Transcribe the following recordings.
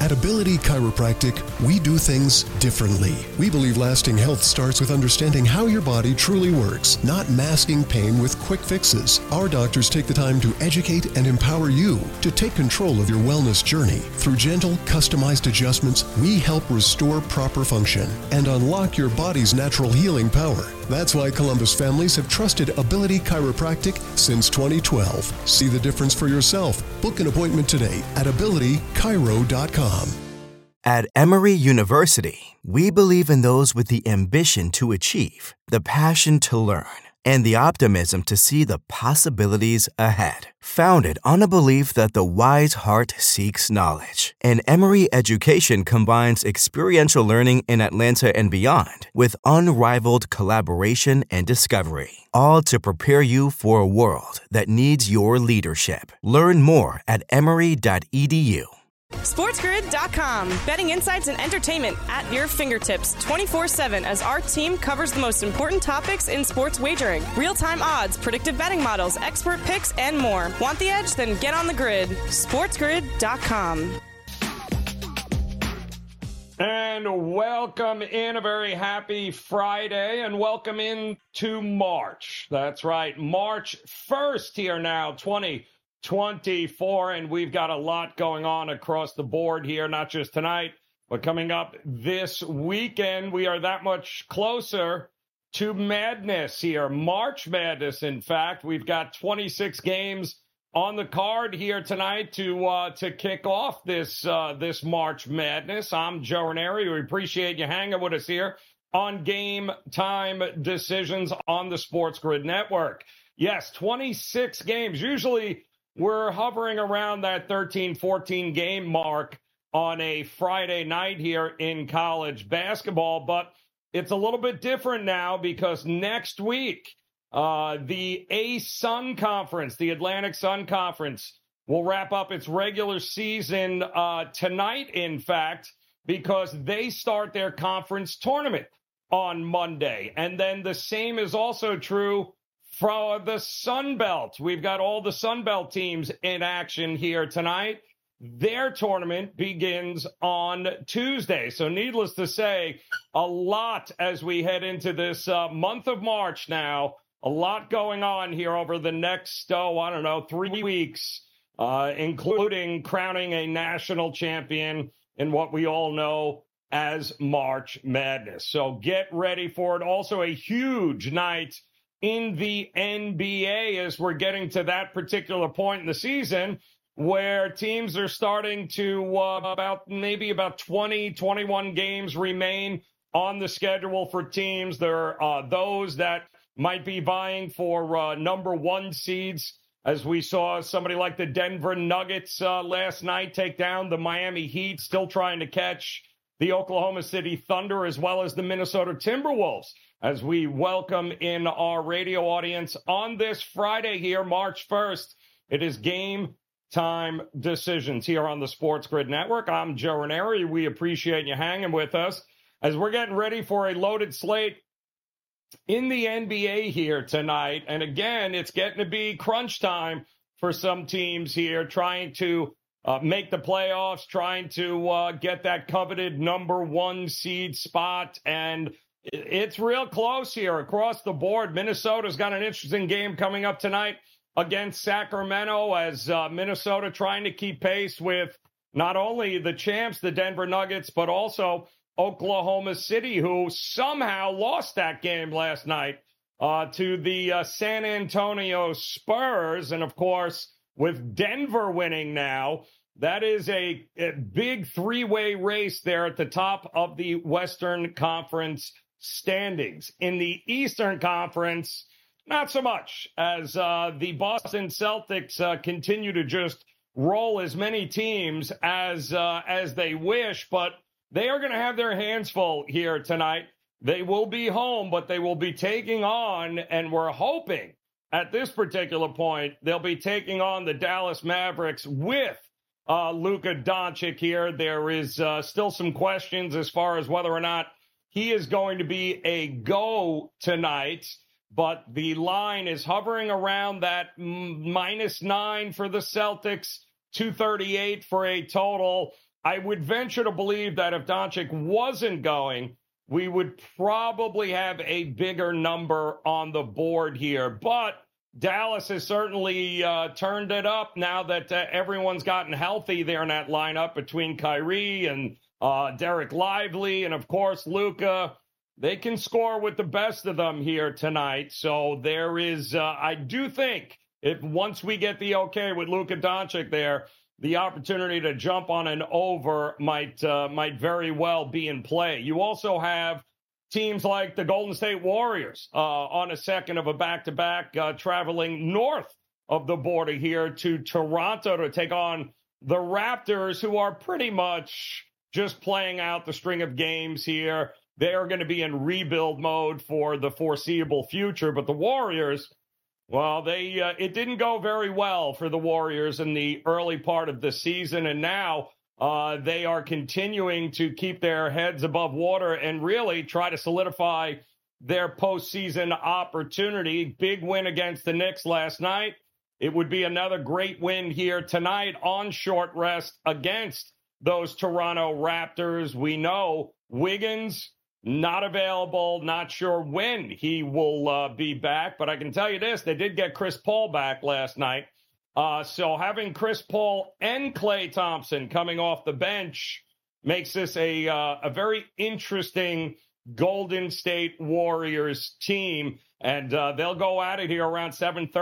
At Ability Chiropractic, we do things differently. We believe lasting health starts with understanding how your body truly works, not masking pain with quick fixes. Our doctors take the time to educate and empower you to take control of your wellness journey. Through gentle, customized adjustments, we help restore proper function and unlock your body's natural healing power. That's why Columbus families have trusted Ability Chiropractic since 2012. See the difference for yourself. Book an appointment today at abilitychiro.com. At Emory University, we believe in those with the ambition to achieve, the passion to learn, and the optimism to see the possibilities ahead. Founded on a belief that the wise heart seeks knowledge, and Emory education combines experiential learning in Atlanta and beyond with unrivaled collaboration and discovery, all to prepare you for a world that needs your leadership. Learn more at emory.edu. SportsGrid.com. Betting insights and entertainment at your fingertips 24/7 as our team covers the most important topics in sports wagering. Real-time odds, predictive betting models, expert picks, and more. Want the edge? Then get on the grid. SportsGrid.com. And welcome in, a very happy Friday, and welcome in to March. That's right, March 1st here now, 2024, and we've got a lot going on across the board here, not just tonight, but coming up this weekend. We are that much closer to madness here, March Madness, in fact. We've got 26 games on the card here tonight to kick off this March Madness. I'm Joe Ranieri. We appreciate you hanging with us here on Game Time Decisions on the Sports Grid Network. Yes, 26 games. Usually we're hovering around that 13, 14 game mark on a Friday night here in college basketball, but it's a little bit different now because next week, the ASUN Conference, the Atlantic Sun Conference, will wrap up its regular season tonight, in fact, because they start their conference tournament on Monday. And then the same is also true for the Sun Belt. We've got all the Sun Belt teams in action here tonight. Their tournament begins on Tuesday. So needless to say, a lot as we head into this month of March now. A lot going on here over the next, 3 weeks, including crowning a national champion in what we all know as March Madness. So get ready for it. Also a huge night in the NBA as we're getting to that particular point in the season where teams are starting to about 20, 21 games remain on the schedule for teams. There are those that might be vying for number one seeds, as we saw somebody like the Denver Nuggets last night take down the Miami Heat, still trying to catch the Oklahoma City Thunder as well as the Minnesota Timberwolves, as we welcome in our radio audience on this Friday here, March 1st. It is Game Time Decisions here on the Sports Grid Network. I'm Joe Ranieri. We appreciate you hanging with us as we're getting ready for a loaded slate in the NBA here tonight. And again, it's getting to be crunch time for some teams here, trying to make the playoffs, trying to get that coveted number one seed spot. And it's real close here across the board. Minnesota's got an interesting game coming up tonight against Sacramento, as Minnesota trying to keep pace with not only the champs, the Denver Nuggets, but also Oklahoma City, who somehow lost that game last night to the San Antonio Spurs. And, of course, with Denver winning now, that is a big three-way race there at the top of the Western Conference standings. In the Eastern Conference, not so much, as the Boston Celtics continue to just roll as many teams as they wish, but they are going to have their hands full here tonight. They will be home, but they will be taking on, and we're hoping at this particular point, they'll be taking on the Dallas Mavericks with Luka Doncic here. There is still some questions as far as whether or not he is going to be a go tonight, but the line is hovering around that -9 for the Celtics, 238 for a total I would venture to believe that if Doncic wasn't going, we would probably have a bigger number on the board here. But Dallas has certainly turned it up now that everyone's gotten healthy there in that lineup between Kyrie and Derek Lively and, of course, Luka. They can score with the best of them here tonight. So there is, I do think, if once we get the okay with Luka Doncic there, the opportunity to jump on an over might very well be in play. You also have teams like the Golden State Warriors on a second of a back-to-back traveling north of the border here to Toronto to take on the Raptors, who are pretty much just playing out the string of games here. They are going to be in rebuild mode for the foreseeable future. But the Warriors, well, it didn't go very well for the Warriors in the early part of the season, and now they are continuing to keep their heads above water and really try to solidify their postseason opportunity. Big win against the Knicks last night. It would be another great win here tonight on short rest against those Toronto Raptors. We know Wiggins not available, not sure when he will be back, but I can tell you this, they did get Chris Paul back last night. So having Chris Paul and Klay Thompson coming off the bench makes this a very interesting Golden State Warriors team, and they'll go at it here around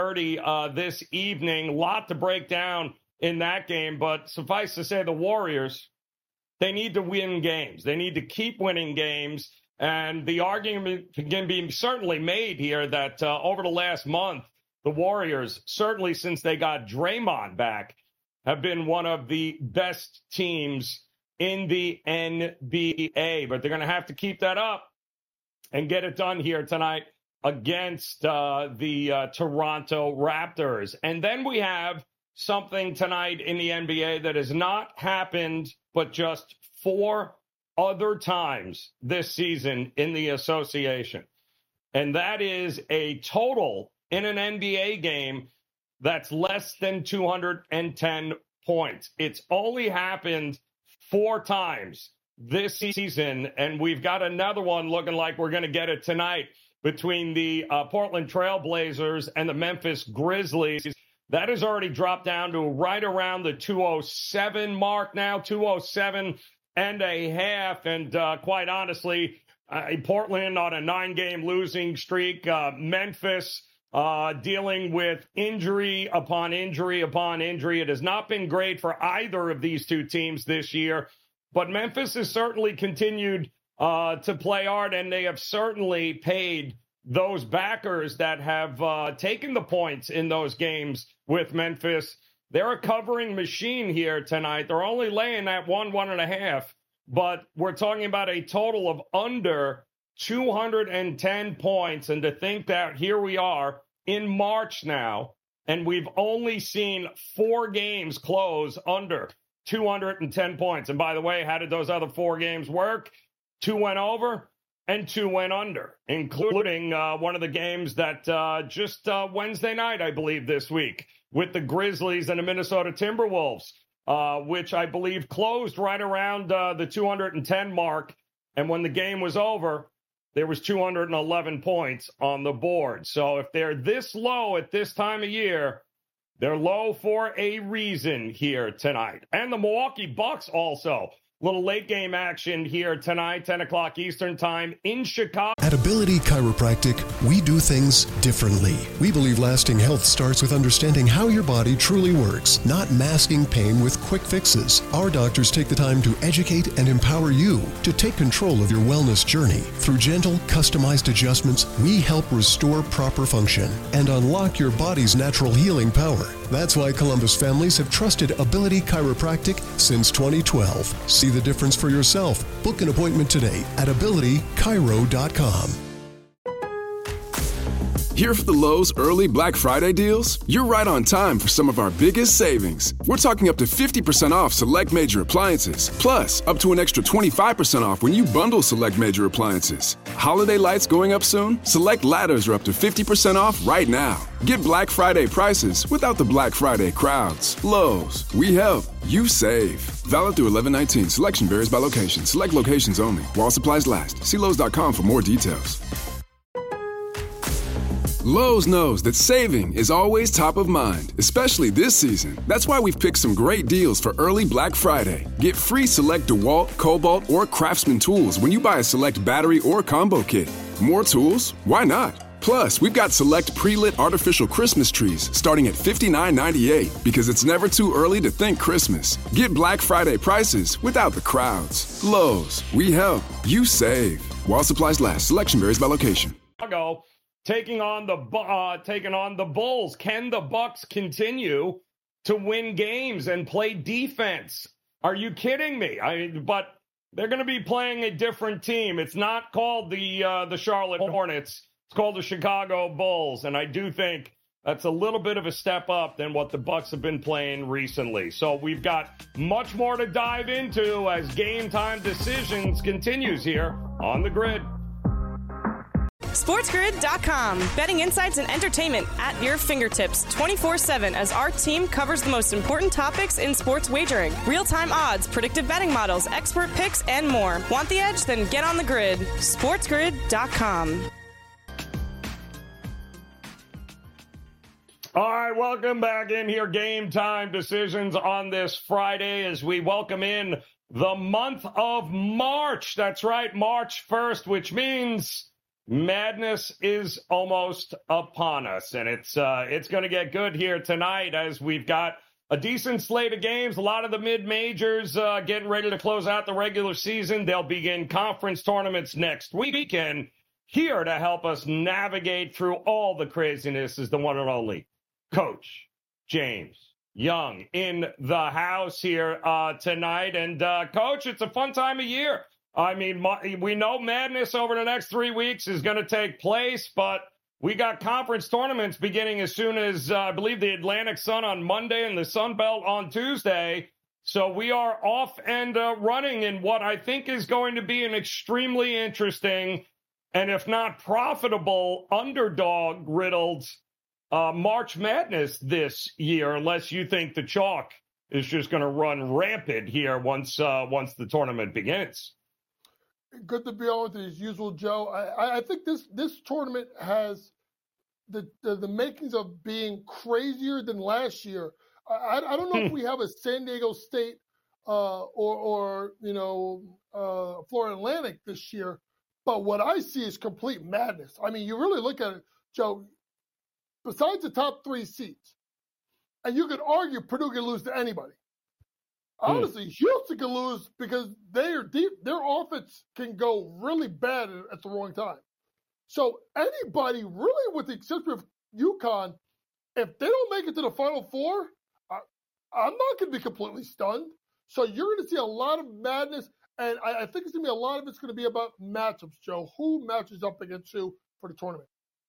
7:30 this evening. A lot to break down in that game, but suffice to say the Warriors, they need to win games. They need to keep winning games. And the argument can be certainly made here that over the last month, the Warriors, certainly since they got Draymond back, have been one of the best teams in the NBA. But they're going to have to keep that up and get it done here tonight against the Toronto Raptors. And then we have something tonight in the NBA that has not happened but just 4 other times this season in the association. And that is a total in an NBA game that's less than 210 points. It's only happened 4 times this season, and we've got another one looking like we're going to get it tonight between the Portland Trail Blazers and the Memphis Grizzlies. That has already dropped down to right around the 207 mark now, 207 and a half. And quite honestly, Portland on a 9-game losing streak. Memphis dealing with injury upon injury upon injury. It has not been great for either of these two teams this year. But Memphis has certainly continued to play hard, and they have certainly paid those backers that have taken the points in those games with Memphis. They're a covering machine here tonight. They're only laying at 1.5, but we're talking about a total of under 210 points. And to think that here we are in March now, and we've only seen 4 games close under 210 points. And by the way, how did those other 4 games work? 2 went over and 2 went under, including one of the games that just Wednesday night, I believe, this week with the Grizzlies and the Minnesota Timberwolves, which I believe closed right around the 210 mark. And when the game was over, there was 211 points on the board. So if they're this low at this time of year, they're low for a reason here tonight. And the Milwaukee Bucks also. Little late game action here tonight, 10 o'clock Eastern time in Chicago. At Ability Chiropractic, we do things differently. We believe lasting health starts with understanding how your body truly works, not masking pain with quick fixes. Our doctors take the time to educate and empower you to take control of your wellness journey. Through gentle, customized adjustments, we help restore proper function and unlock your body's natural healing power. That's why Columbus families have trusted Ability Chiropractic since 2012. See the difference for yourself. Book an appointment today at AbilityChiro.com. Here for the Lowe's early Black Friday deals? You're right on time for some of our biggest savings. We're talking up to 50% off select major appliances, plus up to an extra 25% off when you bundle select major appliances. Holiday lights going up soon? Select ladders are up to 50% off right now. Get Black Friday prices without the Black Friday crowds. Lowe's, we help, you save. Valid through 11/19. Selection varies by location. Select locations only. While supplies last. See Lowe's.com for more details. Lowe's knows that saving is always top of mind, especially this season. That's why we've picked some great deals for early Black Friday. Get free select DeWalt, Cobalt, or Craftsman tools when you buy a select battery or combo kit. More tools? Why not? Plus, we've got select pre-lit artificial Christmas trees starting at $59.98 because it's never too early to think Christmas. Get Black Friday prices without the crowds. Lowe's, we help, you save. While supplies last, selection varies by location. Taking on the Bulls. Can the Bucks continue to win games and play defense? Are you kidding me? But they're going to be playing a different team. It's not called the Charlotte Hornets. It's called the Chicago Bulls, and I do think that's a little bit of a step up than what the Bucks have been playing recently. So we've got much more to dive into as Game Time Decisions continues here on The Grid. SportsGrid.com. Betting insights and entertainment at your fingertips 24/7 as our team covers the most important topics in sports wagering. Real-time odds, predictive betting models, expert picks, and more. Want the edge? Then get on the grid. SportsGrid.com. All right, welcome back in here. Game Time Decisions on this Friday as we welcome in the month of March. That's right, March 1st, which means madness is almost upon us, and it's going to get good here tonight as we've got a decent slate of games. A lot of the mid-majors getting ready to close out the regular season. They'll begin conference tournaments next week, and here to help us navigate through all the craziness is the one and only Coach James Young in the house here tonight. And Coach, it's a fun time of year. I mean, we know madness over the next 3 weeks is going to take place, but we got conference tournaments beginning as soon as, I believe, the Atlantic Sun on Monday and the Sun Belt on Tuesday. So we are off and running in what I think is going to be an extremely interesting and, if not profitable, underdog-riddled March Madness this year, unless you think the chalk is just going to run rampant here once the tournament begins. Good to be on with you as usual, Joe. I think this tournament has the makings of being crazier than last year. I don't know if we have a San Diego State or Florida Atlantic this year, but what I see is complete madness. I mean, you really look at it, Joe. Besides the top 3 seeds, and you could argue Purdue can lose to anybody. Honestly, Houston can lose because they are deep. Their offense can go really bad at the wrong time. So anybody, really, with the exception of UConn, if they don't make it to the Final Four, I'm not going to be completely stunned. So you're going to see a lot of madness, and I think it's going to be a lot of it's going to be about matchups, Joe. Who matches up against who for the tournament?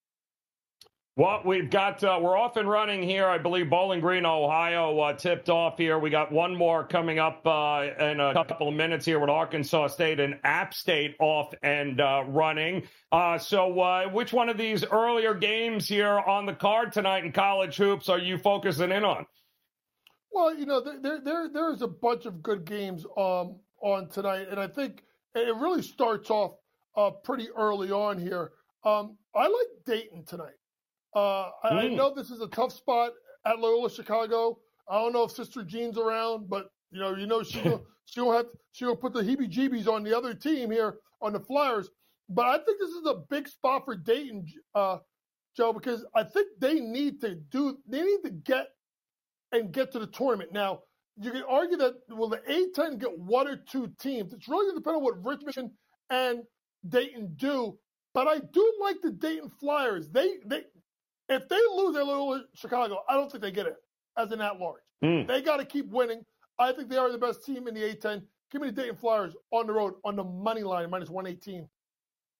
Well, we've got, we're off and running here. I believe Bowling Green, Ohio tipped off here. We got one more coming up in a couple of minutes here with Arkansas State and App State off and running. So which one of these earlier games here on the card tonight in college hoops are you focusing in on? Well, there's a bunch of good games on tonight, and I think it really starts off pretty early on here. I like Dayton tonight. I know this is a tough spot at Loyola Chicago. I don't know if Sister Jean's around, but she'll put the heebie-jeebies on the other team here on the Flyers. But I think this is a big spot for Dayton, Joe, because I think they need to get to the tournament. Now, you can argue that will the A-10 get one or two teams? It's really going to depend on what Richmond and Dayton do. But I do like the Dayton Flyers. If they lose at Loyola Chicago, I don't think they get it as an at-large. They got to keep winning. I think they are the best team in the A-10. Give me the Dayton Flyers on the road on the money line, minus 118.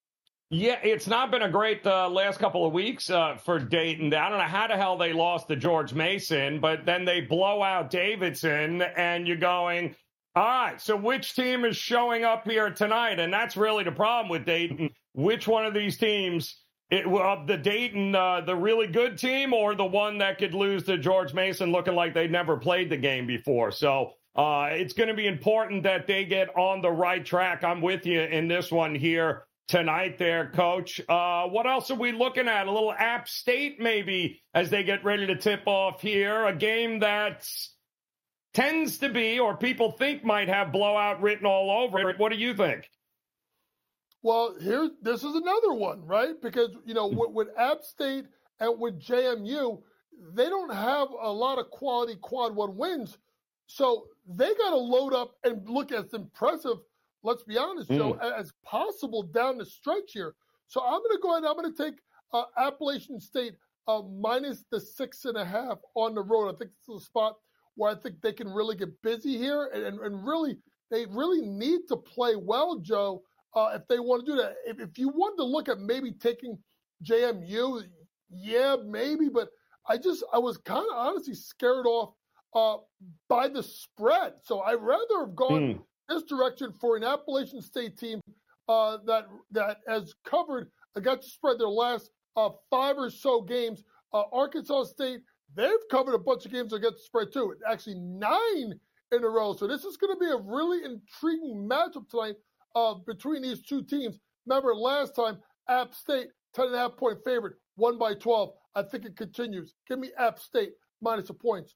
Yeah, it's not been a great last couple of weeks for Dayton. I don't know how the hell they lost to George Mason, but then they blow out Davidson, and you're going, all right, so which team is showing up here tonight? And that's really the problem with Dayton. Which one of these teams, the Dayton, the really good team, or the one that could lose to George Mason looking like they'd never played the game before? So it's going to be important that they get on the right track. I'm with you in this one here tonight there, Coach. What else are we looking at? A little App State maybe as they get ready to tip off here. A game that tends to be, or people think might have, blowout written all over it. What do you think? Well, this is another one, right? Because, with App State and with JMU, they don't have a lot of quality quad one wins. So they got to load up and look as impressive, let's be honest, Joe, as possible down the stretch here. So I'm going to go ahead and I'm going to take Appalachian State minus the 6.5 on the road. I think this is a spot where I think they can really get busy here and really, they really need to play well, Joe, if they want to do that. If you wanted to look at maybe taking JMU, yeah, maybe, but I was kind of honestly scared off by the spread. So I'd rather have gone this direction for an Appalachian State team that has covered against the spread their last 5 or so games. Arkansas State, they've covered a bunch of games against the spread too. Actually 9 in a row. So this is going to be a really intriguing matchup tonight between these two teams. Remember last time, App State, 10.5-point favorite, won by 12. I think it continues. Give me App State minus the points.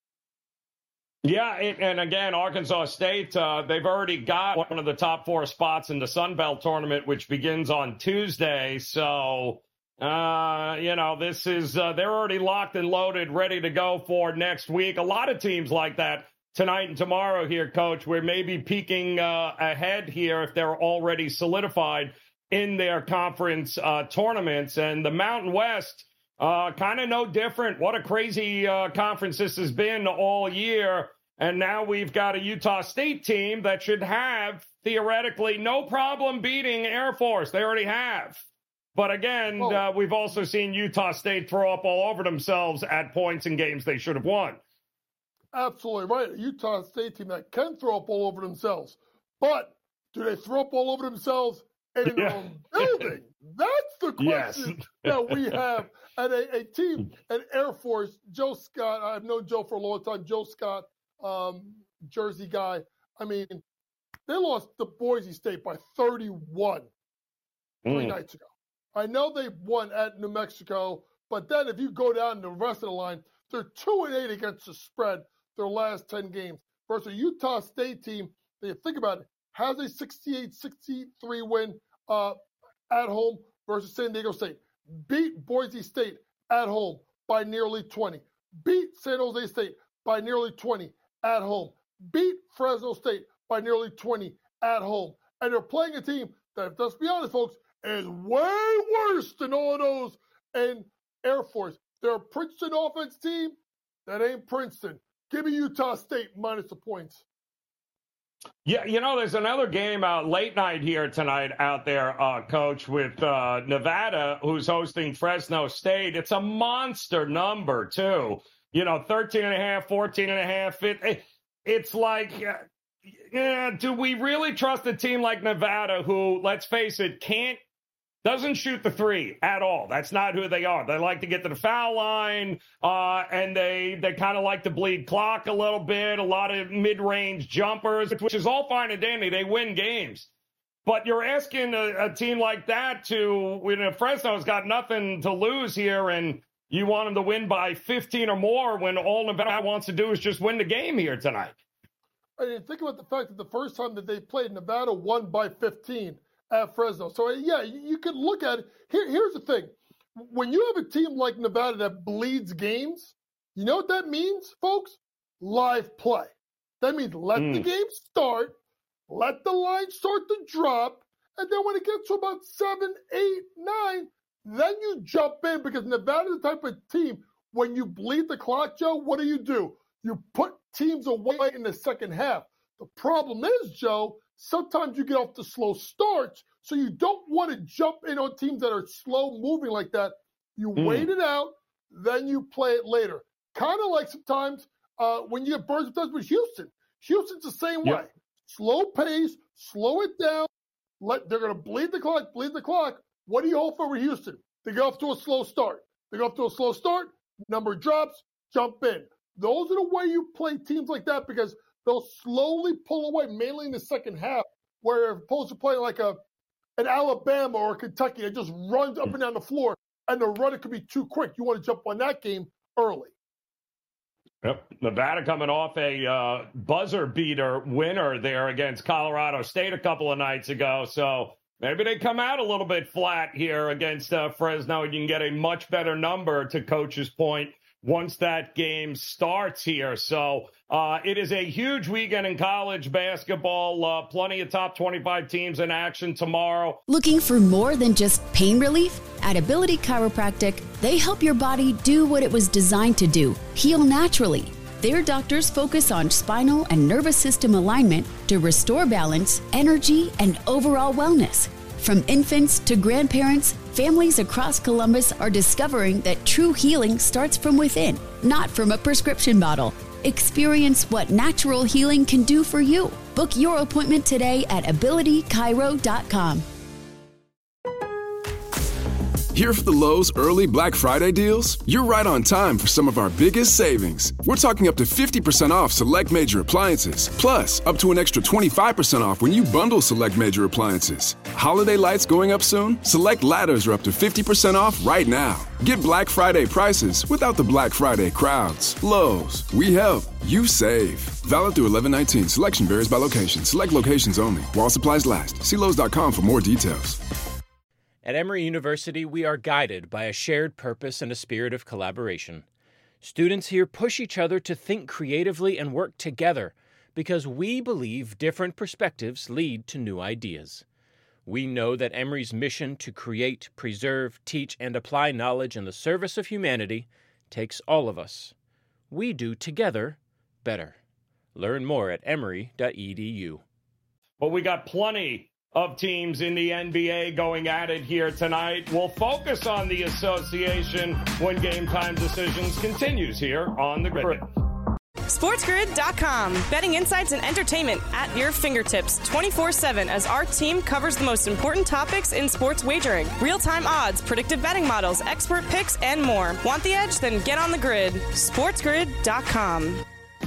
Yeah, and again, Arkansas State, they've already got one of the top 4 spots in the Sun Belt tournament, which begins on Tuesday. So, this is, they're already locked and loaded, ready to go for next week. A lot of teams like that tonight and tomorrow here, Coach. We're maybe peeking ahead here if they're already solidified in their conference tournaments. And the Mountain West, kind of no different. What a crazy conference this has been all year. And now we've got a Utah State team that should have, theoretically, no problem beating Air Force. They already have. But again, we've also seen Utah State throw up all over themselves at points in games they should have won. Absolutely right. A Utah State team that can throw up all over themselves. But do they throw up all over themselves in their own building? That's the question that we have. And a team, an Air Force, Joe Scott, I've known Joe for a long time, Joe Scott, Jersey guy. I mean, they lost to Boise State by 31 3 nights ago. I know they won at New Mexico, but then if you go down the rest of the line, they're 2-8 against the spread their last 10 games. Versus a Utah State team, that you think about it, has a 68-63 win at home versus San Diego State. Beat Boise State at home by nearly 20. Beat San Jose State by nearly 20 at home. Beat Fresno State by nearly 20 at home. And they're playing a team that, let's be honest, folks, is way worse than all those in Air Force. They're a Princeton offense team that ain't Princeton. Give me Utah State minus the points. Yeah, there's another game late night here tonight out there, Coach, with Nevada, who's hosting Fresno State. It's a monster number, too. 13.5, 14.5. It's like, do we really trust a team like Nevada who, let's face it, doesn't shoot the three at all? That's not who they are. They like to get to the foul line, and they kind of like to bleed clock a little bit, a lot of mid-range jumpers, which is all fine and dandy. They win games. But you're asking a team like that to, Fresno's got nothing to lose here, and you want them to win by 15 or more when all Nevada wants to do is just win the game here tonight. I mean, think about the fact that the first time that they played, Nevada won by 15 at Fresno. So, yeah, you could look at it. Here's the thing. When you have a team like Nevada that bleeds games, you know what that means, folks? Live play. That means let the game start, let the line start to drop, and then when it gets to about 7, 8, 9, then you jump in, because Nevada's the type of team, when you bleed the clock, Joe, what do? You put teams away in the second half. The problem is, Joe, sometimes you get off the slow starts, so you don't want to jump in on teams that are slow moving like that. You wait it out, then you play it later. Kind of like sometimes when you get birds with Houston. Houston's the same way. Slow pace, slow it down. They're going to bleed the clock. What do you hope for with Houston? They go off to a slow start. Number drops, jump in. Those are the way you play teams like that because they'll slowly pull away, mainly in the second half, where opposed to playing like an Alabama or a Kentucky that just runs up and down the floor, and the runner could be too quick. You want to jump on that game early. Yep. Nevada coming off a buzzer beater winner there against Colorado State a couple of nights ago. So maybe they come out a little bit flat here against Fresno. You can get a much better number, to Coach's point, once that game starts here. So it is a huge weekend in college basketball. Plenty of top 25 teams in action tomorrow. Looking for more than just pain relief? At Ability Chiropractic, they help your body do what it was designed to do, heal naturally. Their doctors focus on spinal and nervous system alignment to restore balance, energy, and overall wellness. From infants to grandparents, families across Columbus are discovering that true healing starts from within, not from a prescription bottle. Experience what natural healing can do for you. Book your appointment today at abilitychiro.com. Here for the Lowe's early Black Friday deals? You're right on time for some of our biggest savings. We're talking up to 50% off select major appliances, plus up to an extra 25% off when you bundle select major appliances. Holiday lights going up soon? Select ladders are up to 50% off right now. Get Black Friday prices without the Black Friday crowds. Lowe's, we help, you save. Valid through 11/19. Selection varies by location. Select locations only. While supplies last. See Lowe's.com for more details. At Emory University, we are guided by a shared purpose and a spirit of collaboration. Students here push each other to think creatively and work together because we believe different perspectives lead to new ideas. We know that Emory's mission to create, preserve, teach, and apply knowledge in the service of humanity takes all of us. We do together better. Learn more at emory.edu. Well, we got plenty of teams in the NBA going at it here tonight. We'll focus on the association when Game Time Decisions continues here on the Grid. SportsGrid.com. Betting insights and entertainment at your fingertips 24/7 as our team covers the most important topics in sports wagering. Real-time odds, predictive betting models, expert picks, and more. Want the edge? Then get on the grid. SportsGrid.com.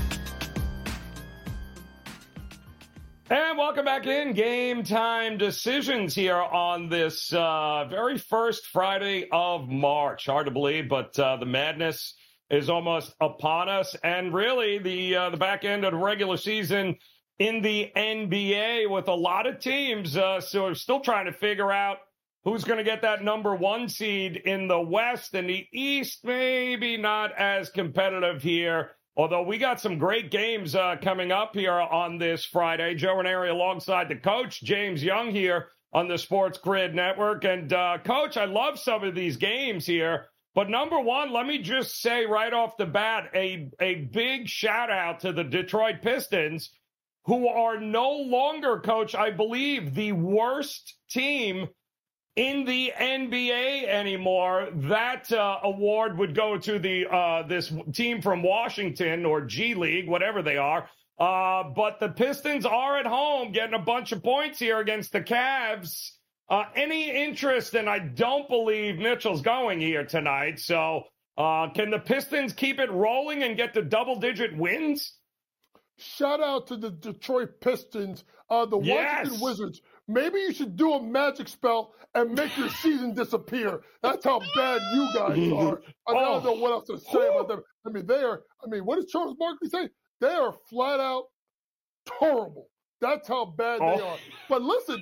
And welcome back in. Game Time Decisions here on this very first Friday of March. Hard to believe, but the madness is almost upon us. And really, the back end of the regular season in the NBA with a lot of teams so still trying to figure out who's going to get that number one seed in the West. And the East, maybe not as competitive here. Although we got some great games coming up here on this Friday. Joe Ranieri alongside the coach, James Young, here on the Sports Grid Network. And, Coach, I love some of these games here. But number one, let me just say right off the bat, a big shout-out to the Detroit Pistons, who are no longer, Coach, I believe, the worst team in the NBA anymore. That award would go to the this team from Washington or G League, whatever they are. But the Pistons are at home getting a bunch of points here against the Cavs. Any interest? And I don't believe Mitchell's going here tonight. So can the Pistons keep it rolling and get to double-digit wins? Shout out to the Detroit Pistons, the Washington Wizards. Maybe you should do a magic spell and make your season disappear. That's how bad you guys are. I don't know what else to say about them. I mean, what does Charles Barkley say? They are flat out horrible. That's how bad they are. But listen,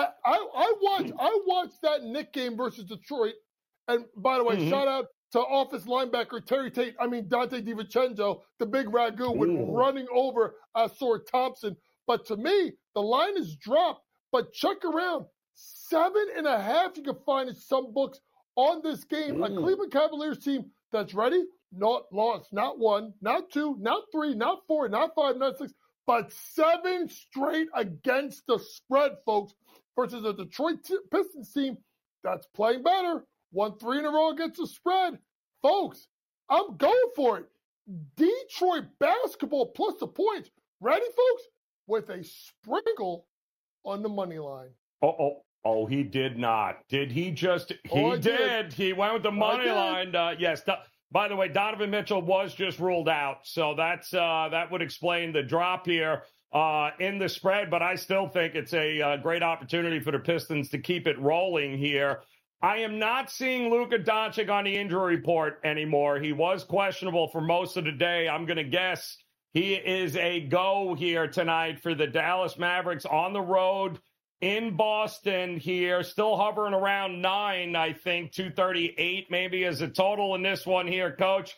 I watched that Knicks game versus Detroit. And by the way, shout out to office linebacker Dante DiVincenzo, the big ragu with running over Asor Thompson. But to me, the line is dropped. But check around, 7.5 you can find in some books on this game. A Cleveland Cavaliers team that's ready, not lost, not one, not two, not three, not four, not five, not six, but 7 straight against the spread, folks, versus a Detroit Pistons team that's playing better. Won 3 in a row against the spread. Folks, I'm going for it. Detroit basketball plus the points. Ready, folks? With a sprinkle on the money line. Oh, he did not. Did he just? He did. He went with the money line. Yes. By the way, Donovan Mitchell was just ruled out. So that would explain the drop here in the spread. But I still think it's a great opportunity for the Pistons to keep it rolling here. I am not seeing Luka Doncic on the injury report anymore. He was questionable for most of the day. I'm going to guess he is a go here tonight for the Dallas Mavericks on the road in Boston here. Still hovering around 9, I think, 238 maybe as a total in this one here, Coach.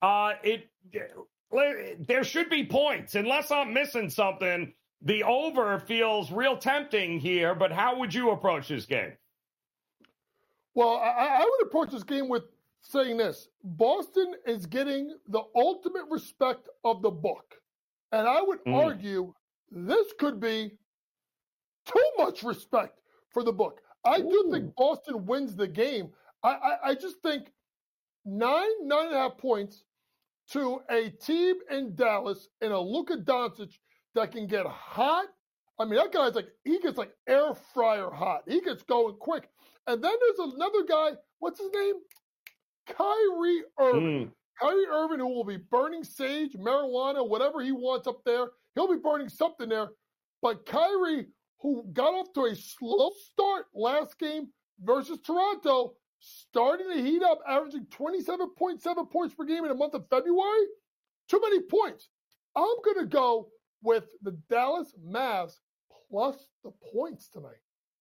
There should be points. Unless I'm missing something, the over feels real tempting here. But how would you approach this game? Well, I would approach this game with saying this. Boston is getting the ultimate respect of the book. And I would argue this could be too much respect for the book. I do think Boston wins the game. I just think 9.5 points to a team in Dallas and a Luka Doncic that can get hot. I mean, that guy's he gets air fryer hot. He gets going quick. And then there's another guy, what's his name? Kyrie Irving. Kyrie Irving, who will be burning sage, marijuana, whatever he wants up there. He'll be burning something there. But Kyrie, who got off to a slow start last game versus Toronto, starting to heat up, averaging 27.7 points per game in the month of February. Too many points. I'm going to go with the Dallas Mavs plus the points tonight.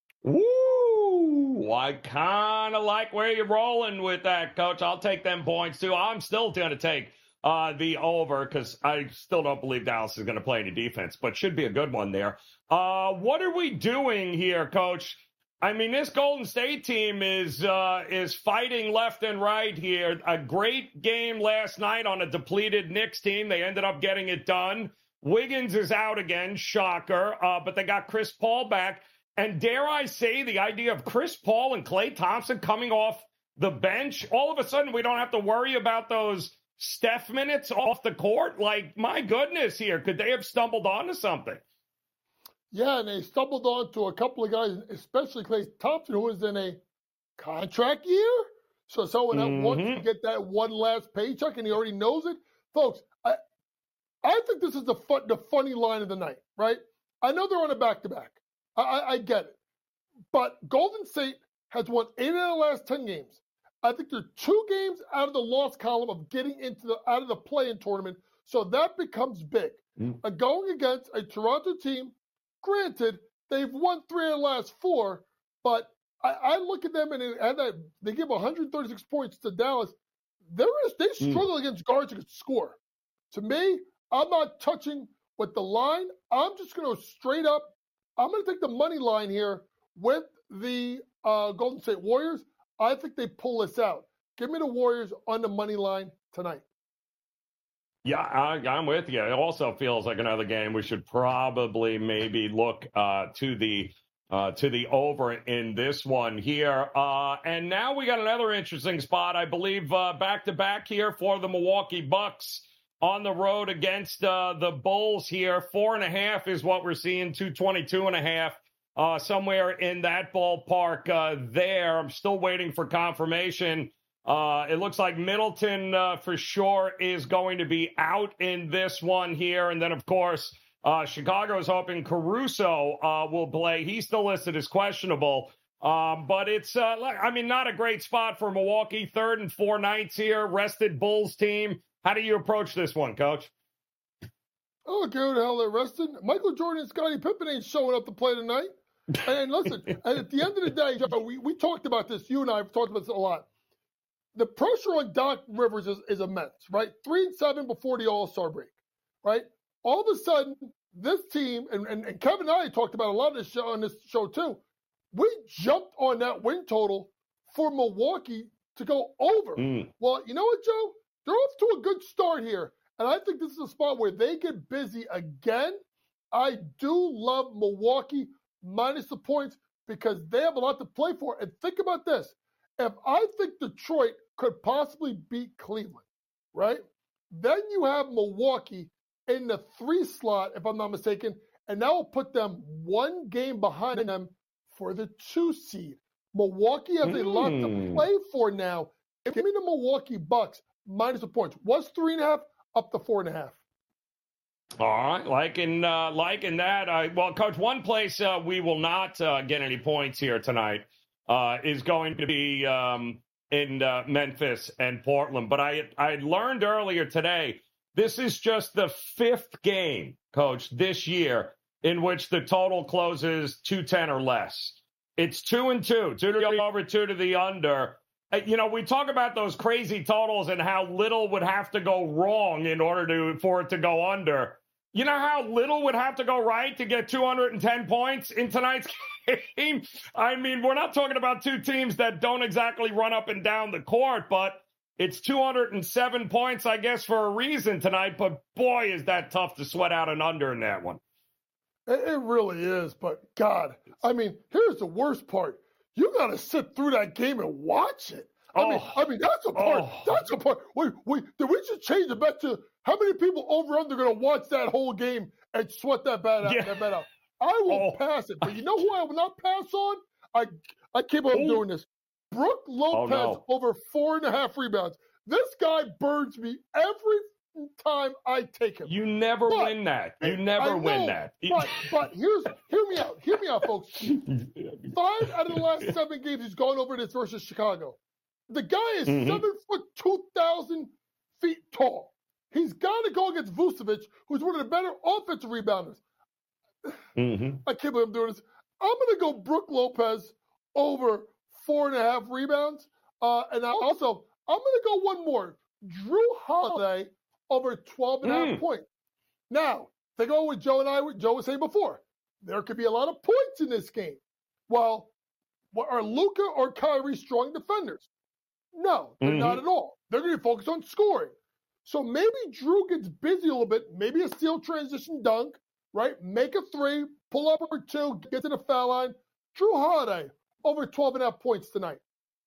Ooh, I kind of like where you're rolling with that, Coach. I'll take them points, too. I'm still going to take the over because I still don't believe Dallas is going to play any defense, but should be a good one there. What are we doing here, Coach? I mean, this Golden State team is fighting left and right here. A great game last night on a depleted Knicks team. They ended up getting it done. Wiggins is out again, shocker, but they got Chris Paul back. And dare I say, the idea of Chris Paul and Klay Thompson coming off the bench, all of a sudden we don't have to worry about those Steph minutes off the court. Like, my goodness here, could they have stumbled onto something? Yeah, and they stumbled onto a couple of guys, especially Klay Thompson, who is in a contract year. So someone that wants to get that one last paycheck, and he already knows it. Folks, I think this is the funny line of the night, right? I know they're on a back-to-back. I get it. But Golden State has won 8 out of the last 10 games. I think they're 2 games out of the loss column of getting out of the play-in tournament. So that becomes big. Going against a Toronto team, granted, they've won 3 out of the last 4, but I look at them and they give 136 points to Dallas. They struggle against guards who can score. To me, I'm not touching with the line. I'm just going to straight up. I'm going to take the money line here with the Golden State Warriors. I think they pull this out. Give me the Warriors on the money line tonight. Yeah, I'm with you. It also feels like another game we should probably maybe look to the over in this one here. And now we got another interesting spot, I believe, back-to-back here for the Milwaukee Bucks on the road against the Bulls here. 4.5 is what we're seeing, 222.5, somewhere in that ballpark there. I'm still waiting for confirmation. It looks like Middleton for sure is going to be out in this one here. And then, of course, Chicago is hoping Caruso will play. He's still listed as questionable. But it's, not a great spot for Milwaukee. 3rd and 4 nights here, rested Bulls team. How do you approach this one, Coach? Oh, okay, who the hell they're rested? Michael Jordan and Scottie Pippen ain't showing up to play tonight. And listen, at the end of the day, Joe, we talked about this. You and I have talked about this a lot. The pressure on Doc Rivers is immense, right? 3-7 before the All-Star break, right? All of a sudden, this team, and Kevin and I talked about a lot of this show on this show too, we jumped on that win total for Milwaukee to go over. Well, you know what, Joe? They're off to a good start here. And I think this is a spot where they get busy again I do love Milwaukee minus the points because they have a lot to play for. And think about this. If I think Detroit could possibly beat Cleveland, right? Then you have Milwaukee in the 3 slot, if I'm not mistaken, and that will put them 1 game behind them for the 2 seed. Milwaukee has a lot to play for now. Give me the Milwaukee Bucks minus the points. Was 3.5 up to 4.5. All right, liking that. Well, Coach, one place we will not get any points here tonight is going to be in Memphis and Portland. But I learned earlier today, this is just the 5th game, Coach, this year in which the total closes 210 or less. It's 2-2, 2 to the over, 2 to the under. We talk about those crazy totals and how little would have to go wrong in order for it to go under. You know how little would have to go right to get 210 points in tonight's game? I mean, we're not talking about 2 teams that don't exactly run up and down the court, but it's 207 points, I guess, for a reason tonight. But boy, is that tough to sweat out an under in that one. It really is, but God, I mean, here's the worst part. You got to sit through that game and watch it. I mean, that's a part. That's a part. We should change the bet to how many people over under going to watch that whole game and sweat that bet out. I will pass it, but you know who I will not pass on? I keep on doing this. Brook Lopez over 4.5 rebounds. This guy burns me every time I take him. You never win that. You never win that. But hear me out, folks. 5 out of the last 7 games he's gone over this versus Chicago. The guy is 7 foot 2,000 feet tall. He's got to go against Vucevic, who's one of the better offensive rebounders. I can't believe I'm doing this. I'm going to go Brook Lopez over 4.5 rebounds. And I'm going to go one more. Drew Holiday over 12.5 points. Now, they go with Joe was saying before. There could be a lot of points in this game. Well, are Luka or Kyrie strong defenders? No, they're not at all. They're going to focus on scoring. So maybe Drew gets busy a little bit. Maybe a steal transition dunk, right? Make a 3, pull up or 2, get to the foul line. Drew Holiday over 12.5 points tonight.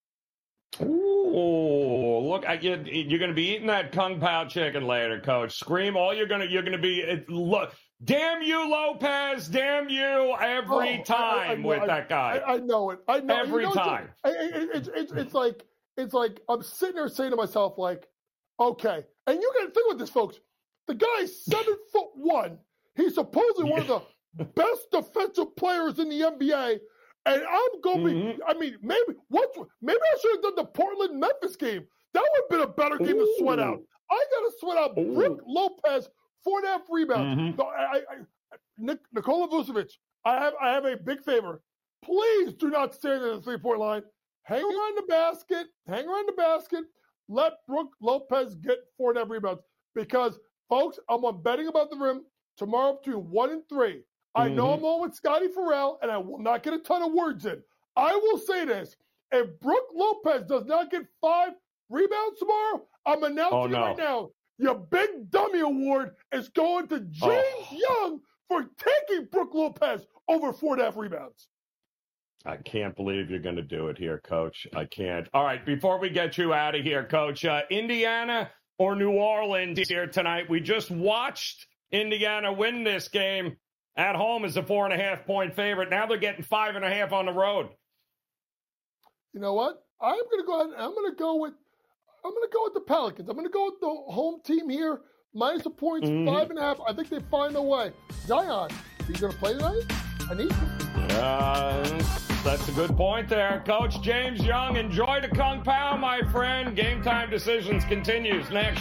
Ooh, look, you're going to be eating that Kung Pao chicken later, Coach. Scream all you're going to be. Look, damn you, Lopez, damn you every time with that guy. I know it. I know every time. It's like I'm sitting there saying to myself, like, okay. And you got to think about this, folks. The guy's 7'1". He's supposedly one of the best defensive players in the NBA. And I'm going to be, I mean, maybe I should have done the Portland-Memphis game. That would have been a better game to sweat out. I got to sweat out Brook Lopez, 4.5 rebounds. Nikola Vucevic, I have a big favor. Please do not stand in the 3-point line. Hang around the basket. Let Brook Lopez get 4.5 rebounds. Because, folks, I'm on Betting Above the Rim tomorrow between 1 and 3. I know I'm on with Scotty Farrell, and I will not get a ton of words in. I will say this. If Brook Lopez does not get 5 rebounds tomorrow, I'm announcing it right now. Your Big Dummy Award is going to James Young for taking Brook Lopez over 4.5 rebounds. I can't believe you're going to do it here, Coach. I can't. All right, before we get you out of here, Coach, Indiana or New Orleans here tonight? We just watched Indiana win this game at home as a 4.5-point favorite. Now they're getting 5.5 on the road. You know what? I'm going to go ahead and I'm going to go with the Pelicans. I'm going to go with the home team here. Minus the points, 5.5. I think they find a way. Zion, are you going to play tonight? I need you. That's a good point there. Coach James Young, enjoy the Kung Pao, my friend. Game Time Decisions continues next.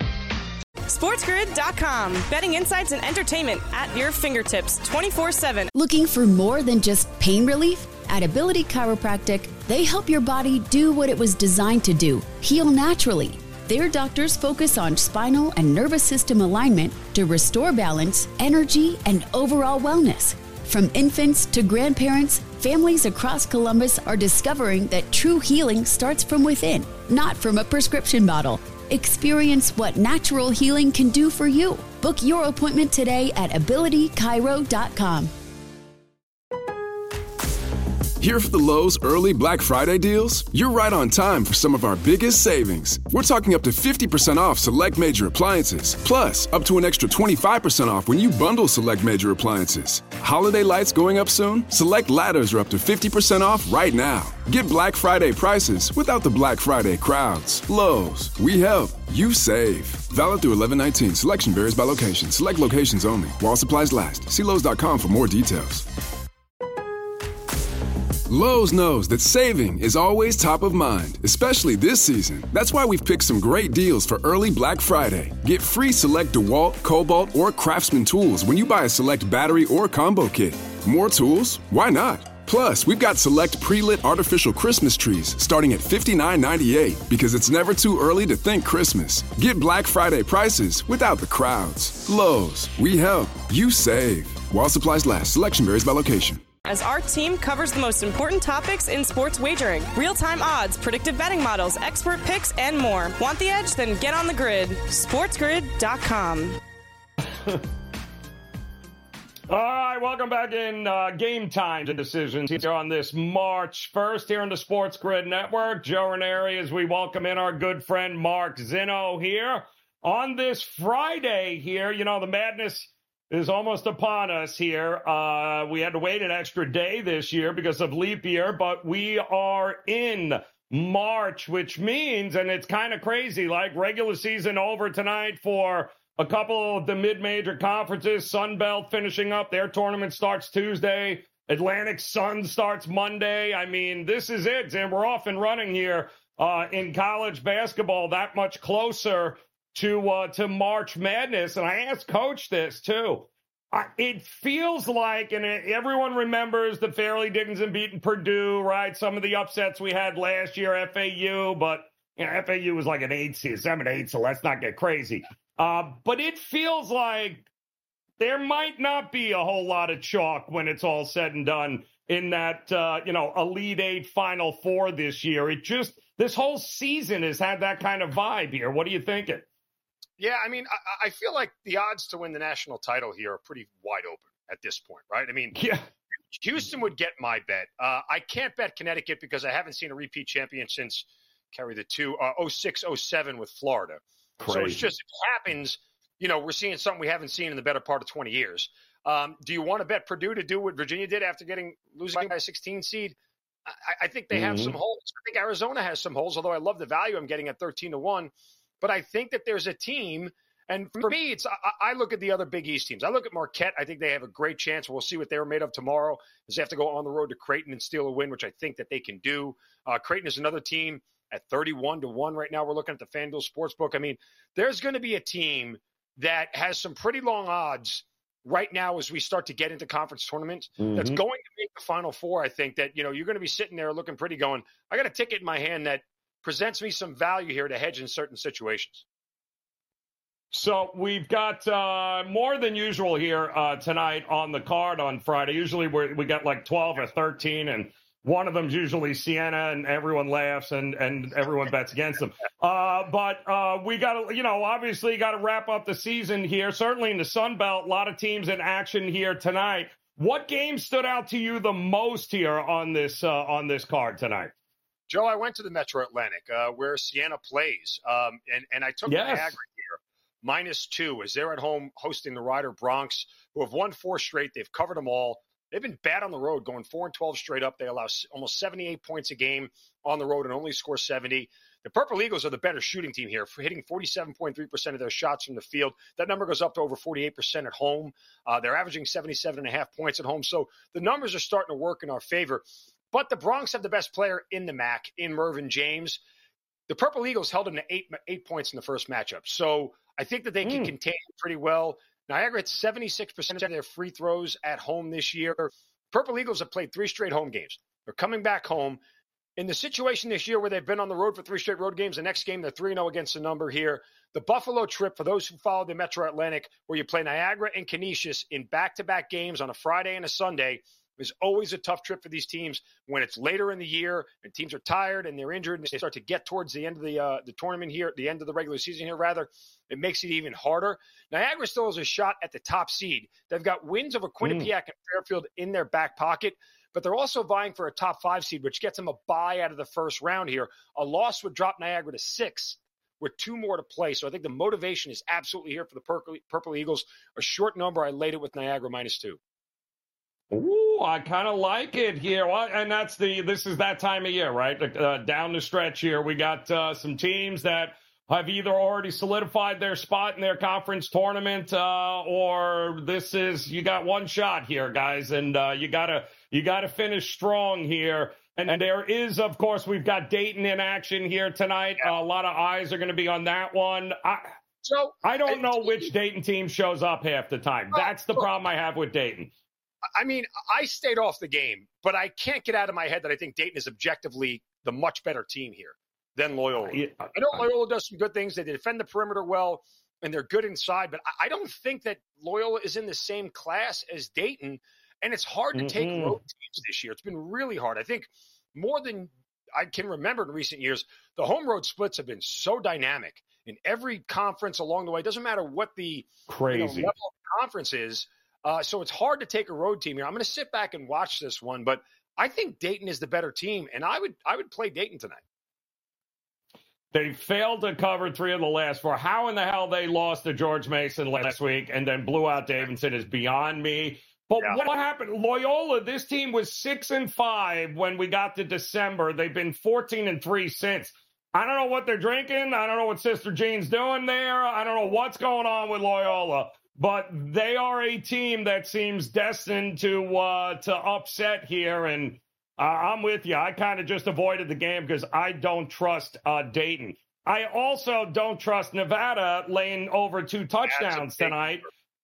SportsGrid.com. Betting insights and entertainment at your fingertips 24/7. Looking for more than just pain relief? At Ability Chiropractic, they help your body do what it was designed to do, heal naturally. Their doctors focus on spinal and nervous system alignment to restore balance, energy, and overall wellness. From infants to grandparents, families across Columbus are discovering that true healing starts from within, not from a prescription bottle. Experience what natural healing can do for you. Book your appointment today at AbilityChiro.com. Here for the Lowe's early Black Friday deals? You're right on time for some of our biggest savings. We're talking up to 50% off select major appliances, plus up to an extra 25% off when you bundle select major appliances. Holiday lights going up soon? Select ladders are up to 50% off right now. Get Black Friday prices without the Black Friday crowds. Lowe's, we help, you save. Valid through 11/19. Selection varies by location. Select locations only. While supplies last. See Lowe's.com for more details. Lowe's knows that saving is always top of mind, especially this season. That's why we've picked some great deals for early Black Friday. Get free select DeWalt, Cobalt, or Craftsman tools when you buy a select battery or combo kit. More tools? Why not? Plus, we've got select pre-lit artificial Christmas trees starting at $59.98 because it's never too early to think Christmas. Get Black Friday prices without the crowds. Lowe's, we help, you save. While supplies last, selection varies by location. As our team covers the most important topics in sports wagering. Real-time odds, predictive betting models, expert picks, and more. Want the edge? Then get on the grid. SportsGrid.com. All right, welcome back in Game Times and Decisions here on this March 1st here on the Sports Grid Network. Joe Ranieri, as we welcome in our good friend Mark Zinno here on this Friday here. You know, the madness is almost upon us here. We had to wait an extra day this year because of leap year, but we are in March, which means, and it's kind of crazy, like regular season over tonight for a couple of the mid-major conferences. Sun Belt finishing up. Their tournament starts Tuesday. Atlantic Sun starts Monday. I mean, this is it, and we're off and running here in college basketball, that much closer to March Madness. And I asked Coach this, too. It feels like, and everyone remembers the Fairleigh Dickinson beating Purdue, right? Some of the upsets we had last year, FAU, but you know, FAU was like an 7-8, so let's not get crazy. But it feels like there might not be a whole lot of chalk when it's all said and done in that, Elite Eight Final Four this year. This whole season has had that kind of vibe here. What are you thinking? Yeah, I mean, I feel like the odds to win the national title here are pretty wide open at this point, right? I mean, yeah. Houston would get my bet. I can't bet Connecticut because I haven't seen a repeat champion since, carry the two, 06-07 with Florida. Crazy. So it's just, it happens, we're seeing something we haven't seen in the better part of 20 years. Do you want to bet Purdue to do what Virginia did after losing by a 16 seed? I think they have some holes. I think Arizona has some holes, although I love the value I'm getting at 13-1. But I think that there's a team, and for me, I look at the other Big East teams. I look at Marquette. I think they have a great chance. We'll see what they're made of tomorrow, as they have to go on the road to Creighton and steal a win, which I think that they can do. Creighton is another team at 31-1 right now. We're looking at the FanDuel Sportsbook. I mean, there's going to be a team that has some pretty long odds right now as we start to get into conference tournaments that's going to make the Final Four. I think that, you're going to be sitting there looking pretty going, I got a ticket in my hand that presents me some value here to hedge in certain situations. So we've got more than usual here tonight on the card on Friday. Usually we got like 12 or 13, and one of them's usually Siena, and everyone laughs and everyone bets against them. But we got to, obviously got to wrap up the season here. Certainly in the Sun Belt, a lot of teams in action here tonight. What game stood out to you the most here on this card tonight? Joe, I went to the Metro Atlantic where Siena plays, and I took Niagara here, -2, as they're at home hosting the Rider Bronx, who have won 4 straight. They've covered them all. They've been bad on the road, going 4-12 straight up. They allow almost 78 points a game on the road and only score 70. The Purple Eagles are the better shooting team here, for hitting 47.3% of their shots from the field. That number goes up to over 48% at home. They're averaging 77.5 points at home. So the numbers are starting to work in our favor. But the Bronx have the best player in the MAC, in Mervyn James. The Purple Eagles held him to 8 points in the first matchup. So I think that they can contain him pretty well. Niagara hit 76% of their free throws at home this year. Purple Eagles have played 3 straight home games. They're coming back home. In the situation this year where they've been on the road for 3 straight road games, the next game they're 3-0 against the number here. The Buffalo trip, for those who follow the Metro Atlantic, where you play Niagara and Canisius in back-to-back games on a Friday and a Sunday, is always a tough trip for these teams when it's later in the year and teams are tired and they're injured and they start to get towards the end of the tournament here, the end of the regular season here, rather. It makes it even harder. Niagara still has a shot at the top seed. They've got wins over Quinnipiac and Fairfield in their back pocket, but they're also vying for a top 5 seed, which gets them a bye out of the first round here. A loss would drop Niagara to 6 with 2 more to play. So I think the motivation is absolutely here for the Purple Eagles. A short number, I laid it with Niagara -2. Ooh, I kind of like it here. Well, and this is that time of year, right? Down the stretch here, we got some teams that have either already solidified their spot in their conference tournament, or you got one shot here, guys, and you gotta finish strong here. And there is, of course, we've got Dayton in action here tonight. A lot of eyes are going to be on that one. I don't know which Dayton team shows up half the time. That's the problem I have with Dayton. I mean, I stayed off the game, but I can't get out of my head that I think Dayton is objectively the much better team here than Loyola. I know Loyola does some good things. They defend the perimeter well, and they're good inside, but I don't think that Loyola is in the same class as Dayton, and it's hard to take road teams this year. It's been really hard. I think more than I can remember in recent years, the home-road splits have been so dynamic in every conference along the way. It doesn't matter what the level of the conference is. So it's hard to take a road team here. I'm going to sit back and watch this one, but I think Dayton is the better team, and I would play Dayton tonight. They failed to cover 3 of the last 4. How in the hell they lost to George Mason last week and then blew out Davidson is beyond me. But what happened? Loyola, this team was 6-5 when we got to December. They've been 14-3 since. I don't know what they're drinking. I don't know what Sister Jean's doing there. I don't know what's going on with Loyola. But they are a team that seems destined to upset here, and I'm with you. I kind of just avoided the game because I don't trust Dayton. I also don't trust Nevada laying over 2 touchdowns tonight.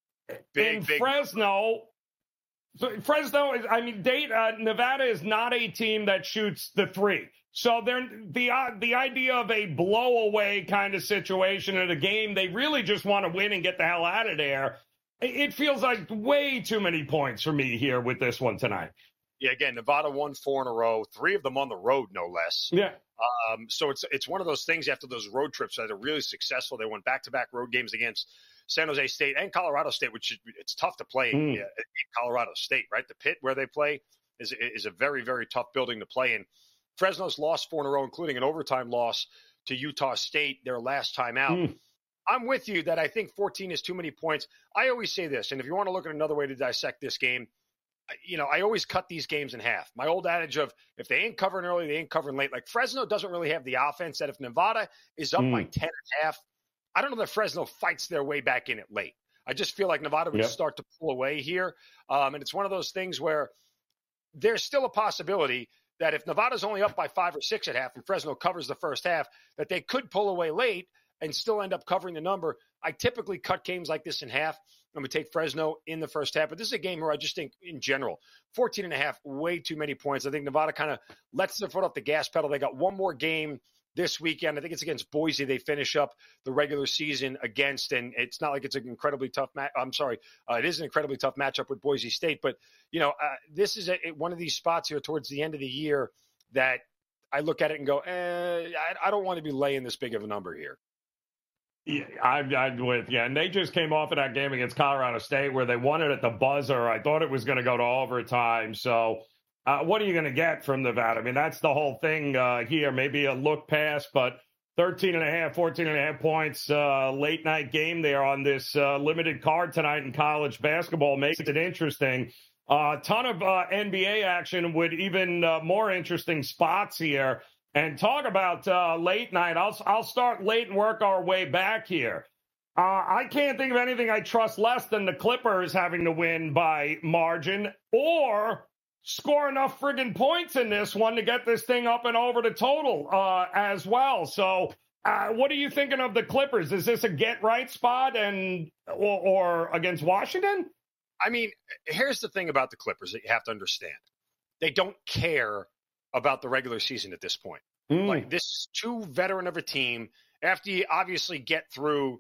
Big Fresno. So Fresno is. I mean, Nevada is not a team that shoots the 3. So the idea of a blow-away kind of situation in a game, they really just want to win and get the hell out of there. It feels like way too many points for me here with this one tonight. Yeah, again, Nevada won 4 in a row, 3 of them on the road, no less. Yeah. So it's one of those things after those road trips that are really successful. They won back-to-back road games against San Jose State and Colorado State, which it's tough to play in Colorado State, right? The pit where they play is a very, very tough building to play in. Fresno's lost 4 in a row, including an overtime loss to Utah State their last time out. I'm with you that I think 14 is too many points. I always say this, and if you want to look at another way to dissect this game, I always cut these games in half. My old adage of if they ain't covering early, they ain't covering late. Like Fresno doesn't really have the offense that if Nevada is up by 10.5, I don't know that Fresno fights their way back in it late. I just feel like Nevada would start to pull away here. And it's one of those things where there's still a possibility that if Nevada's only up by 5 or 6 at half and Fresno covers the first half, that they could pull away late and still end up covering the number. I typically cut games like this in half. I'm going to take Fresno in the first half. But this is a game where I just think, in general, 14.5, way too many points. I think Nevada kind of lets their foot off the gas pedal. They got one more game this weekend. I think it's against Boise. They finish up the regular season against, and it's not like it's an incredibly tough match. I'm sorry. It is an incredibly tough matchup with Boise State. But, this is one of these spots here towards the end of the year that I look at it and go, I don't want to be laying this big of a number here. Yeah, I'm with you. And they just came off of that game against Colorado State where they won it at the buzzer. I thought it was going to go to overtime. So what are you going to get from Nevada? I mean, that's the whole thing here. Maybe a look past, but 13.5, 14.5 points, late night game there on this limited card tonight in college basketball makes it interesting. A ton of NBA action with even more interesting spots here. And talk about late night. I'll start late and work our way back here. I can't think of anything I trust less than the Clippers having to win by margin or score enough friggin' points in this one to get this thing up and over the total as well. So what are you thinking of the Clippers? Is this a get-right spot or against Washington? I mean, here's the thing about the Clippers that you have to understand. They don't care about the regular season at this point. Like, this is too veteran of a team. After you obviously get through,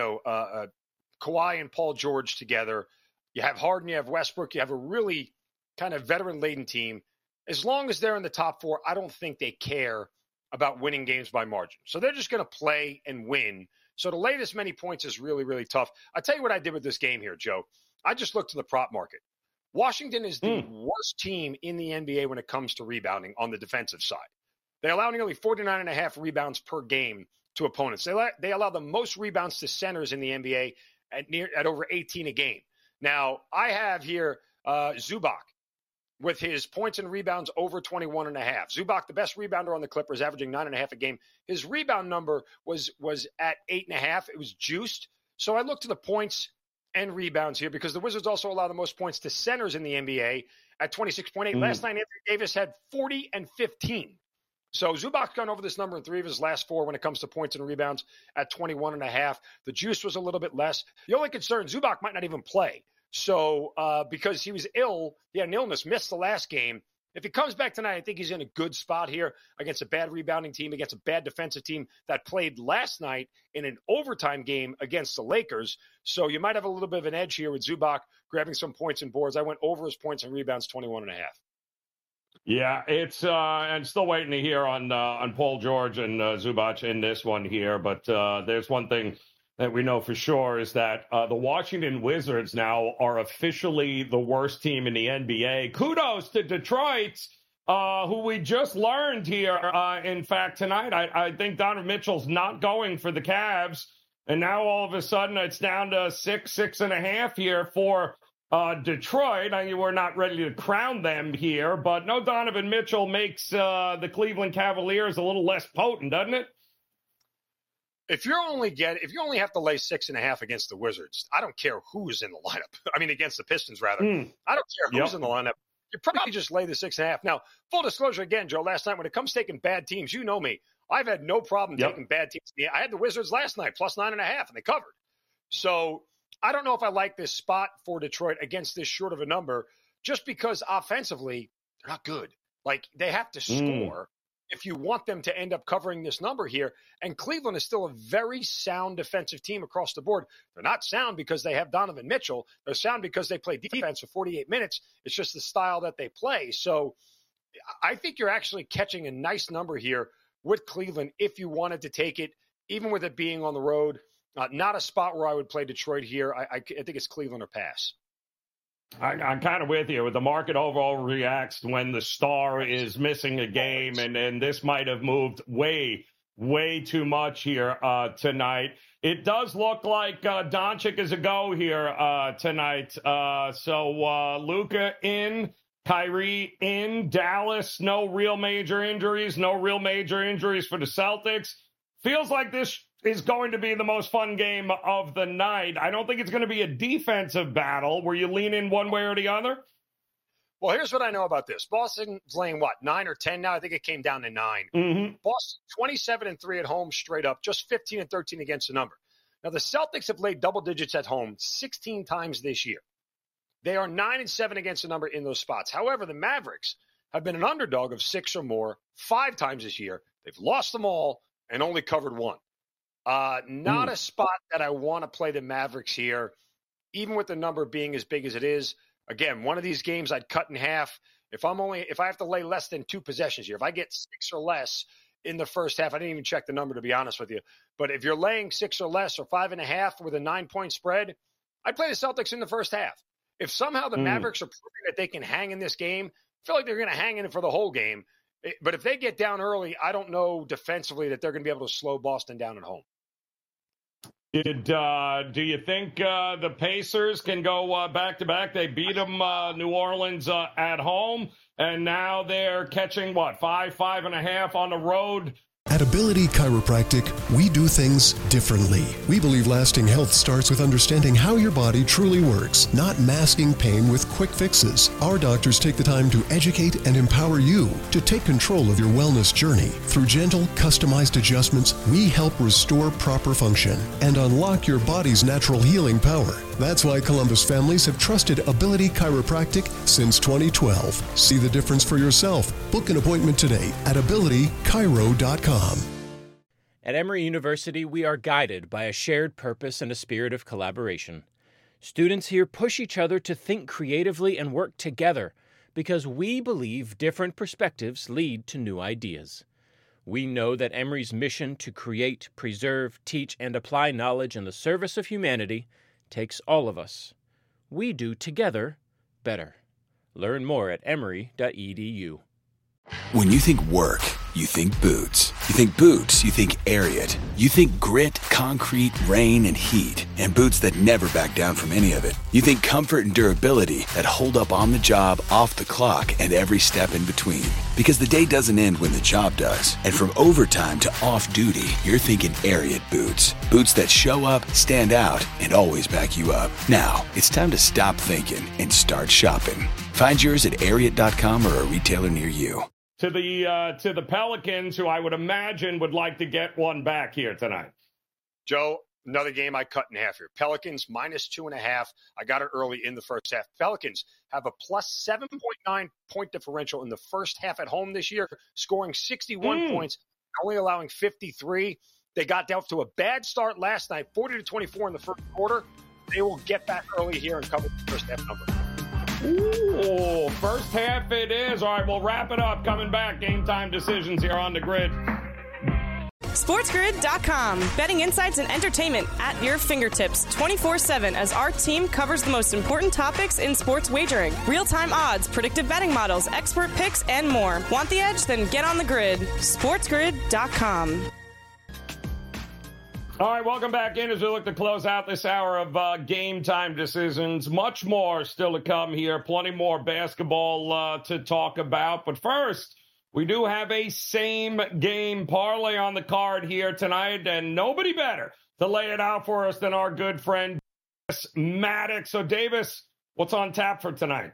Kawhi and Paul George together, you have Harden, you have Westbrook, you have a really kind of veteran-laden team. As long as they're in the top 4, I don't think they care about winning games by margin. So they're just going to play and win. So to lay this many points is really, really tough. I'll tell you what I did with this game here, Joe. I just looked to the prop market. Washington is the worst team in the NBA when it comes to rebounding on the defensive side. They allow nearly 49.5 rebounds per game to opponents. They allow the most rebounds to centers in the NBA at over 18 a game. Now, I have here Zubac with his points and rebounds over 21.5. Zubac, the best rebounder on the Clippers, averaging 9.5 a game. His rebound number was at 8.5. It was juiced. So I looked to the points and rebounds here because the Wizards also allow the most points to centers in the NBA at 26.8. Last night, Anthony Davis had 40 and 15. So Zubac's gone over this number in 3 of his last 4 when it comes to points and rebounds at 21.5. The juice was a little bit less. The only concern, Zubac might not even play. So because he was ill, he had an illness, missed the last game. If he comes back tonight, I think he's in a good spot here against a bad rebounding team, against a bad defensive team that played last night in an overtime game against the Lakers. So you might have a little bit of an edge here with Zubac grabbing some points and boards. I went over his points and rebounds, 21.5. Yeah, it's I'm still waiting to hear on Paul George and Zubac in this one here. But there's one thing that we know for sure is that the Washington Wizards now are officially the worst team in the NBA. Kudos to Detroit, who we just learned here. In fact, tonight, I think Donovan Mitchell's not going for the Cavs. And now all of a sudden it's down to 6.5 here for Detroit. I mean, we're not ready to crown them here, but no Donovan Mitchell makes the Cleveland Cavaliers a little less potent, doesn't it? If you only have to lay 6.5 against the Wizards, I don't care who's in the lineup. I mean, against the Pistons, rather. I don't care who's in the lineup. You probably just lay the 6.5. Now, full disclosure again, Joe, last night when it comes to taking bad teams, you know me. I've had no problem taking bad teams. I had the Wizards last night, plus 9.5, and they covered. So I don't know if I like this spot for Detroit against this short of a number, just because offensively, they're not good. Like, they have to score if you want them to end up covering this number here. And Cleveland is still a very sound defensive team across the board. They're not sound because they have Donovan Mitchell. They're sound because they play defense for 48 minutes. It's just the style that they play. So I think you're actually catching a nice number here with Cleveland if you wanted to take it, even with it being on the road. Not a spot where I would play Detroit here. I think it's Cleveland or pass. I'm kind of with you. The market overall reacts when the star is missing a game, and this might have moved way too much here tonight. It does look like Doncic is a go here tonight. So Luka in, Kyrie in, Dallas, no real major injuries for the Celtics. Feels like this is going to be the most fun game of the night. I don't think it's going to be a defensive battle where you lean in one way or the other. Well, here's what I know about this. Boston's laying, 9 or 10 now? I think it came down to 9. Boston, 27-3 at home straight up, just 15-13 against the number. Now, the Celtics have laid double digits at home 16 times this year. They are 9-7 against the number in those spots. However, the Mavericks have been an underdog of 6 or more 5 times this year. They've lost them all and only covered 1. Not a spot that I want to play the Mavericks here, even with the number being as big as it is. Again, one of these games I'd cut in half. If I have to lay less than 2 possessions here, if I get 6 or less in the first half, I didn't even check the number to be honest with you. But if you're laying 6 or less or 5.5 with a 9-point spread, I'd play the Celtics in the first half. If somehow the Mavericks are proving that they can hang in this game, I feel like they're going to hang in it for the whole game. But if they get down early, I don't know defensively that they're going to be able to slow Boston down at home. Do you think the Pacers can go back-to-back? They beat them, New Orleans, at home, and now they're catching, 5.5 on the road? At Ability Chiropractic, we do things differently. We believe lasting health starts with understanding how your body truly works, not masking pain with quick fixes. Our doctors take the time to educate and empower you to take control of your wellness journey. Through gentle, customized adjustments, we help restore proper function and unlock your body's natural healing power. That's why Columbus families have trusted Ability Chiropractic since 2012. See the difference for yourself. Book an appointment today at abilitychiro.com. At Emory University, we are guided by a shared purpose and a spirit of collaboration. Students here push each other to think creatively and work together because we believe different perspectives lead to new ideas. We know that Emory's mission to create, preserve, teach, and apply knowledge in the service of humanity takes all of us. We do together better. Learn more at emory.edu. When you think work, you think boots. You think boots, you think Ariat. You think grit, concrete, rain, and heat. And boots that never back down from any of it. You think comfort and durability that hold up on the job, off the clock, and every step in between. Because the day doesn't end when the job does. And from overtime to off-duty, you're thinking Ariat boots. Boots that show up, stand out, and always back you up. Now, it's time to stop thinking and start shopping. Find yours at Ariat.com or a retailer near you. To the Pelicans, who I would imagine would like to get one back here tonight. Joe, another game I cut in half here. Pelicans -2.5. I got it early in the first half. Pelicans have a plus 7.9 point differential in the first half at home this year, scoring 61 points, only allowing 53. They got off to a bad start last night, 40-24 in the first quarter. They will get back early here and cover the first half number. Ooh, first half it is. All right, we'll wrap it up. Coming back, Game Time Decisions here on The Grid. SportsGrid.com. Betting insights and entertainment at your fingertips 24/7 as our team covers the most important topics in sports wagering. Real-time odds, predictive betting models, expert picks, and more. Want the edge? Then get on the grid. SportsGrid.com. All right, welcome back in as we look to close out this hour of Game Time Decisions. Much more still to come here. Plenty more basketball to talk about. But first, we do have a same-game parlay on the card here tonight, and nobody better to lay it out for us than our good friend Davis Maddox. So, Davis, what's on tap for tonight?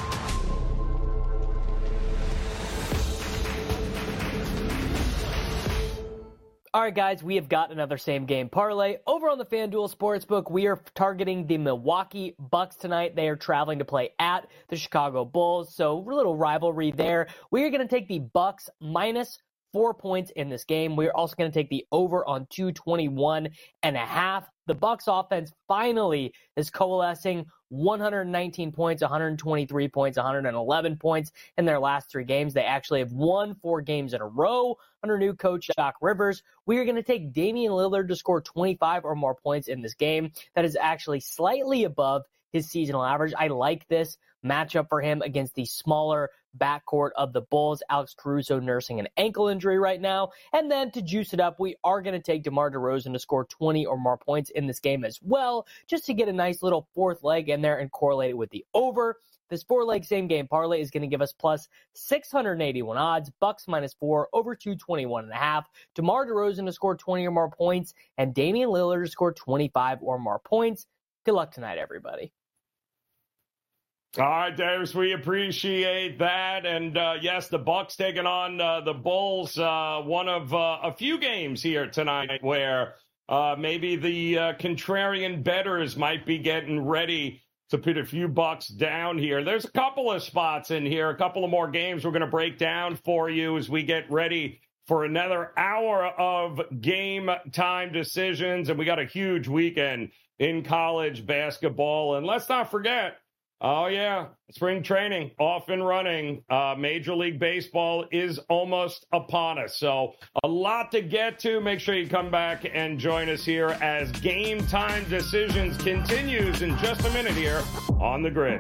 All right, guys, we have got another same-game parlay. Over on the FanDuel Sportsbook, we are targeting the Milwaukee Bucks tonight. They are traveling to play at the Chicago Bulls, so a little rivalry there. We are going to take the Bucks -4 points in this game. We're also going to take the over on 221.5. The Bucks offense finally is coalescing. 119 points, 123 points, 111 points in their last 3 games. They actually have won 4 games in a row under new coach Doc Rivers. We are going to take Damian Lillard to score 25 or more points in this game. That is actually slightly above his seasonal average. I like this matchup for him against the smaller backcourt of the Bulls. Alex Caruso nursing an ankle injury right now. And then to juice it up, we are going to take DeMar DeRozan to score 20 or more points in this game as well, just to get a nice little 4th leg in there and correlate it with the over. This 4-leg same-game parlay is going to give us plus 681 odds, Bucks -4, over 221.5, DeMar DeRozan to score 20 or more points, and Damian Lillard to score 25 or more points. Good luck tonight, everybody. All right, Davis, we appreciate that. And, yes, the Bucks taking on the Bulls, one of a few games here tonight where maybe the contrarian bettors might be getting ready to put a few bucks down here. There's a couple of spots in here, a couple of more games we're going to break down for you as we get ready for another hour of Game Time Decisions. And we got a huge weekend in college basketball. And let's not forget, oh, yeah, spring training off and running. Major League Baseball is almost upon us. So a lot to get to. Make sure you come back and join us here as Game Time Decisions continues in just a minute here on The Grid.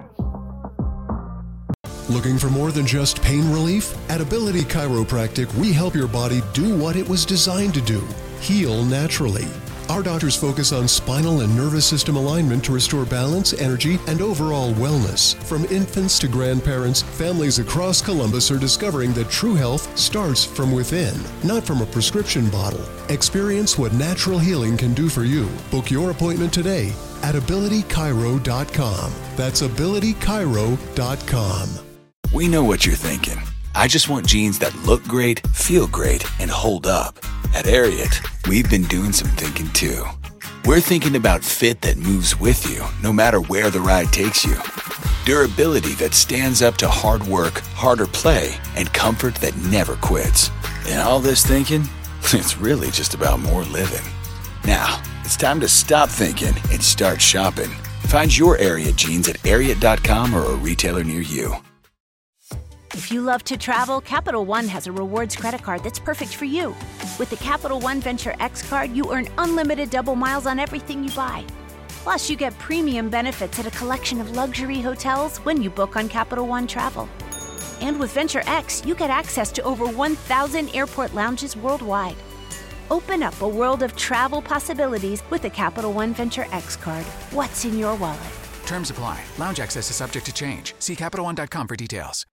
Looking for more than just pain relief? At Ability Chiropractic, we help your body do what it was designed to do, heal naturally. Our doctors focus on spinal and nervous system alignment to restore balance, energy, and overall wellness. From infants to grandparents, families across Columbus are discovering that true health starts from within, not from a prescription bottle. Experience what natural healing can do for you. Book your appointment today at AbilityChiro.com. That's AbilityChiro.com. We know what you're thinking. I just want jeans that look great, feel great, and hold up. At Ariat, we've been doing some thinking too. We're thinking about fit that moves with you, no matter where the ride takes you. Durability that stands up to hard work, harder play, and comfort that never quits. And all this thinking, it's really just about more living. Now, it's time to stop thinking and start shopping. Find your Ariat jeans at Ariat.com or a retailer near you. If you love to travel, Capital One has a rewards credit card that's perfect for you. With the Capital One Venture X card, you earn unlimited double miles on everything you buy. Plus, you get premium benefits at a collection of luxury hotels when you book on Capital One Travel. And with Venture X, you get access to over 1,000 airport lounges worldwide. Open up a world of travel possibilities with the Capital One Venture X card. What's in your wallet? Terms apply. Lounge access is subject to change. See CapitalOne.com for details.